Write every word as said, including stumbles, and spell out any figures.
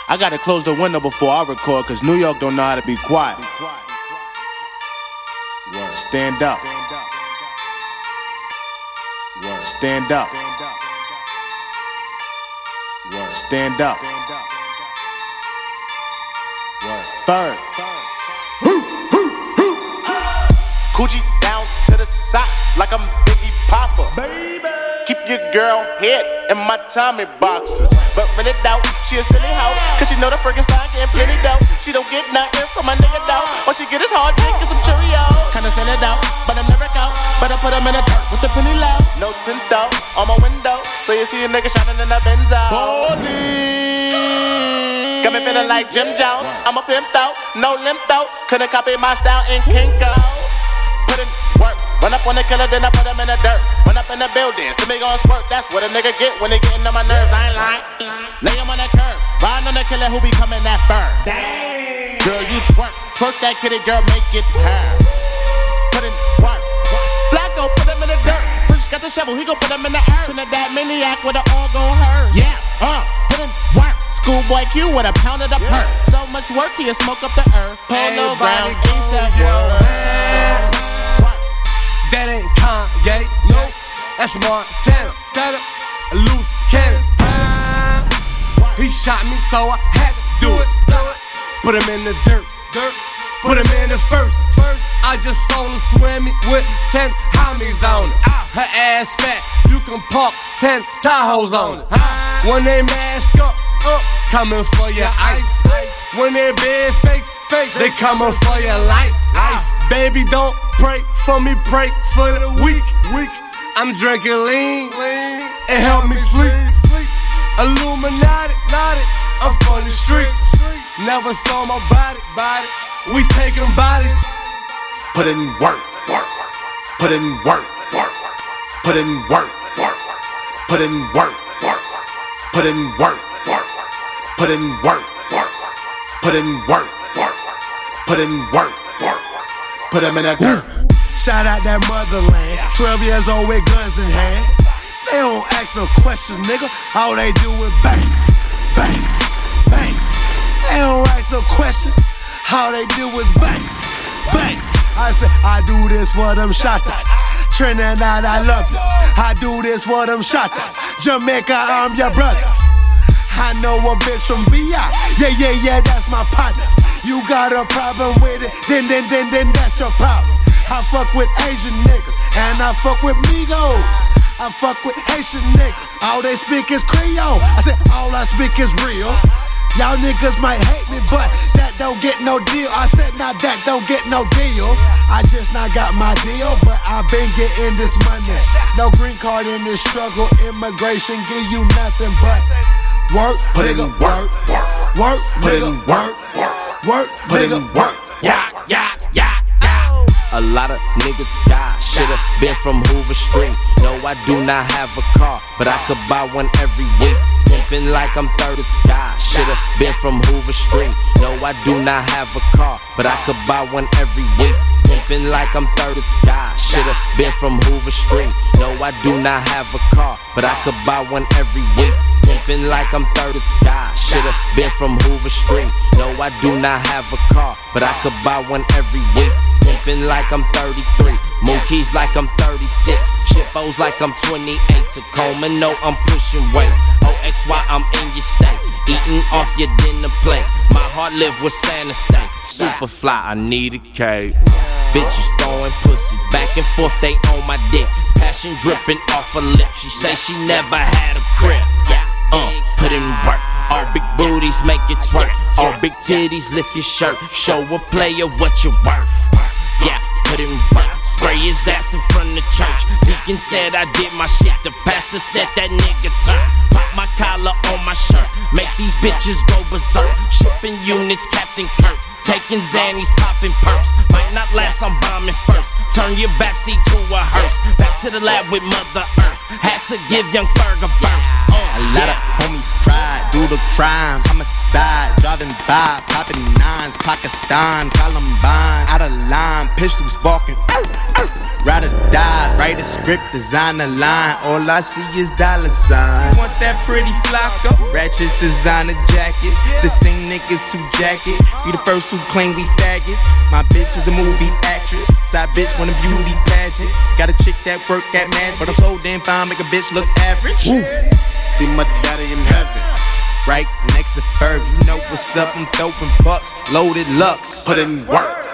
I gotta close the window before I record, cause New York don't know how to be quiet. Stand up. Stand up. Stand up. Third. Coochie down to the socks like I'm Biggie Popper. Baby. Keep your girl head in my Tommy boxes. But really doubt she a silly hoe, cause she know the freaking style getting plenty dough. She don't get nothing from my nigga though. All she get is hard dick and some Cheerios. Kinda send it out, but I'm never out. But I put him in the dirt with the penny low. No tint out on my window, so you see a nigga shining in the Benzo. Holy. Got me feeling like Jim Jones. I'm a pimp out, no limp out. Couldn't copy my style in Kinko's. Put in work. Run up on the killer, then I put him in the dirt. Run up in the building, see me gon' squirt. That's what a nigga get when they gettin' on my nerves. I ain't lying. Lay him on the curb, riding on the killer who be coming that firm. Girl, you twerk, twerk that kitty, girl, make it turn. Put in work. Flacco, put him in the dirt. Fresh got the shovel, he gon' put him in the earth. Trinidad maniac with it all gon' hurt. Yeah, uh, put in work. Schoolboy Q with a pound of the yeah. perk. So much work, he'll smoke up the earth. Polo ground, ASAP world. That ain't Kanye, no, that's Montana. A loose cannon. He shot me, so I had to do it. Put him in the dirt, dirt. Put him in the first. I just saw her swimming with ten homies on it. Her ass fat, you can park ten Tahoes on it. When they mask up, up, coming for your ice. When they bed fakes, fakes, they coming for your life. Baby, don't pray for me, pray for the weak, weak. I'm drinking lean, lean, and help me sleep, sleep. Illuminati, I'm from the streets. Never saw my body, body. We taking bodies. Put in work, work. Put in work, work. Put in work, work. Put in work, work. Put in work, work. Put in work, work. Put in work, work. Put in work, work. Put him in that dirt. Shout out that motherland. twelve years old with guns in hand. They don't ask no questions, nigga. All they do is bang, bang, bang. They don't ask no questions. All they do is bang, bang. I say, I do this for them shotters. Trinidad, I love you. I do this for them shotters. Jamaica, I'm your brother. I know a bitch from V I. Yeah, yeah, yeah, that's my partner. You got a problem with it, then, then, then, then that's your problem. I fuck with Asian niggas, and I fuck with Migos. I fuck with Haitian niggas, all they speak is Creole. I said, all I speak is real. Y'all niggas might hate me, but that don't get no deal. I said, now that don't get no deal. I just not got my deal, but I been getting this money. No green card in this struggle, immigration give you nothing but work, put it in work, work, work, put it in work, work. Work, put it in work. Yeah, yeah, yeah, yeah. A lot of niggas die. Should've been from Hoover Street. No, I do not have a car, but I could buy one every week. Pimpin' like I'm third of sky. Should've been from Hoover Street. No, I do not have a car, but I could buy one every week. Pimpin' like I'm third of sky. Should've been from Hoover Street. No, I do not have a car, but I could buy one every week. Pimpin' like I'm third of sky. Should've been from Hoover Street. No, I do not have a car, but I could buy one every week. Pimpin' like I'm thirty-three. Mookies like I'm thirty-six. Shitbos like I'm twenty-eight. Tacoma, no, I'm pushing weight. O X Y, I'm in your state. Eating off your dinner plate. My heart live with Santa State. Super fly, I need a cake. Bitches throwing pussy back and forth, they on my dick. Passion dripping off her lip. She say she never had a crib. Uh, put in work. All big booties make it twerk. All big titties lift your shirt. Show a player what you're worth. Yeah, put in work. Spray his ass in front of church. Deacon said I did my shit. The pastor said that nigga turn. Pop my collar on my shirt. Make these bitches go berserk. Shipping units, Captain Kirk. Taking Xannies, popping perks. Might not last, I'm bombing first. Turn your backseat to a hearse. Back to the lab with Mother Earth. Had to give young Ferg a burst. Uh, a lot of homies tried, do the crimes. Homicide, driving by, popping nines. Pakistan, Columbine, out of line. Pistols barking. ride or die, write a script, design a line. All I see is dollar signs. Want that pretty flocko? Ratchets, designer jackets. The same niggas who jacket. We the first who claim we faggots. My bitch is a movie actress. Side bitch want a beauty pageant. Got a chick that work at Magic, but I'm so damn fine, make a bitch look average. Woo. Be my daddy in heaven. Right next to Ferg, you know what's up, I'm throwing bucks, loaded Lux. Put in work.